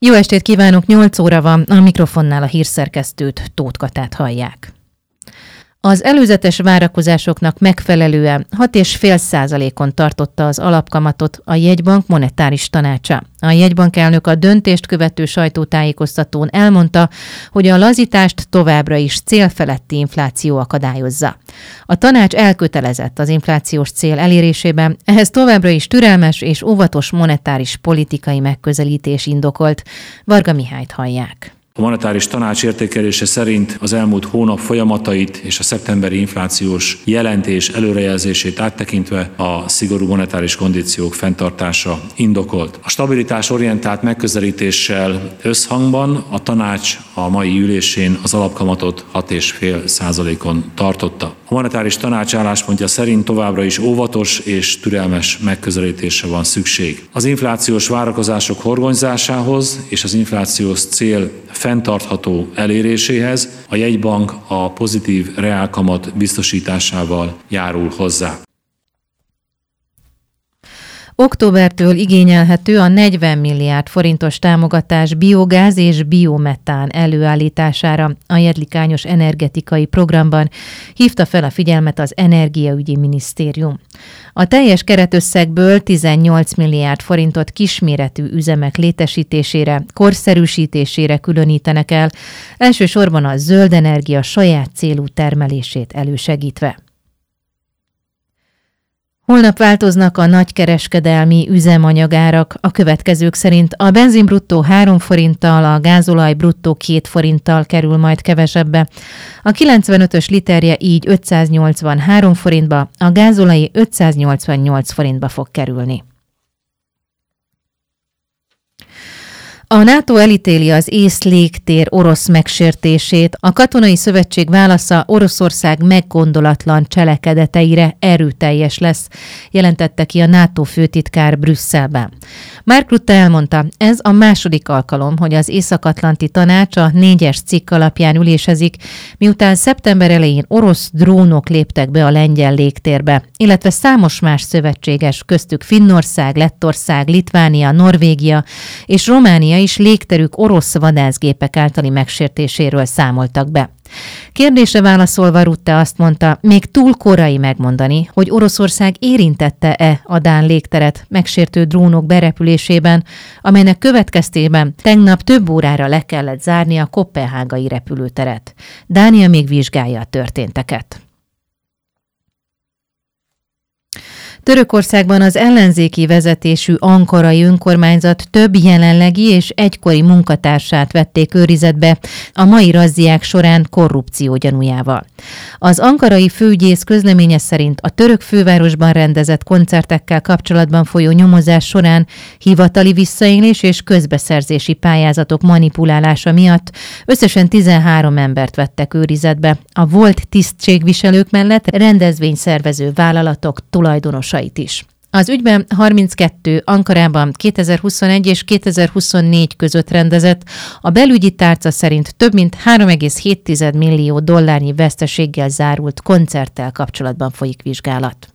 Jó estét kívánok, 8 óra van, a mikrofonnál a hírszerkesztőt, Tóth Katát hallják. Az előzetes várakozásoknak megfelelően 6,5%-on tartotta az alapkamatot a jegybank monetáris tanácsa. A jegybank elnök a döntést követő sajtótájékoztatón elmondta, hogy a lazítást továbbra is célfeletti infláció akadályozza. A tanács elkötelezett az inflációs cél elérésében, ehhez továbbra is türelmes és óvatos monetáris politikai megközelítés indokolt. Varga Mihályt hallják. A monetáris tanács értékelése szerint az elmúlt hónap folyamatait és a szeptemberi inflációs jelentés előrejelzését áttekintve a szigorú monetáris kondíciók fenntartása indokolt. A stabilitásorientált megközelítéssel összhangban a tanács a mai ülésén az alapkamatot 6,5%-on tartotta. A monetáris tanács álláspontja szerint továbbra is óvatos és türelmes megközelítésre van szükség. Az inflációs várakozások horgonyzásához és az inflációs cél fenntartható eléréséhez a jegybank a pozitív reálkamat biztosításával járul hozzá. Októbertől igényelhető a 40 milliárd forintos támogatás biogáz és biometán előállítására. A jedlikányos energetikai programban hívta fel a figyelmet az Energiaügyi Minisztérium. A teljes keretösszegből 18 milliárd forintot kisméretű üzemek létesítésére, korszerűsítésére különítenek el, elsősorban a zöld energia saját célú termelését elősegítve. Holnap változnak a nagykereskedelmi üzemanyagárak. A következők szerint a benzin bruttó 3 forinttal, a gázolaj bruttó 2 forinttal kerül majd kevesebbe. A 95-ös literje így 583 forintba, a gázolai 588 forintba fog kerülni. A NATO elítéli az ész légtér orosz megsértését. A katonai szövetség válasza Oroszország meggondolatlan cselekedeteire erőteljes lesz, jelentette ki a NATO főtitkár Brüsszelben. Mark Rutte elmondta, ez a második alkalom, hogy az Észak-Atlanti Tanács a 4-es cikk alapján ülésezik, miután szeptember elején orosz drónok léptek be a lengyel légtérbe, illetve számos más szövetséges, köztük Finnország, Lettország, Litvánia, Norvégia és Románia is légterük orosz vadászgépek általi megsértéséről számoltak be. Kérdésre válaszolva Rutte azt mondta, még túl korai megmondani, hogy Oroszország érintette-e a dán légteret megsértő drónok berepülésében, amelynek következtében tegnap több órára le kellett zárni a koppenhágai repülőteret. Dánia még vizsgálja a történteket. Törökországban az ellenzéki vezetésű ankarai önkormányzat több jelenlegi és egykori munkatársát vették őrizetbe a mai razziák során korrupció gyanújával. Az ankarai főügyész közleménye szerint a török fővárosban rendezett koncertekkel kapcsolatban folyó nyomozás során hivatali visszaélés és közbeszerzési pályázatok manipulálása miatt összesen 13 embert vettek őrizetbe, a volt tisztségviselők mellett rendezvényszervező vállalatok tulajdonosait is. Az ügyben 32 Ankarában 2021 és 2024 között rendezett, a belügyi tárca szerint több mint 3,7 millió dollárnyi veszteséggel zárult koncerttel kapcsolatban folyik vizsgálat.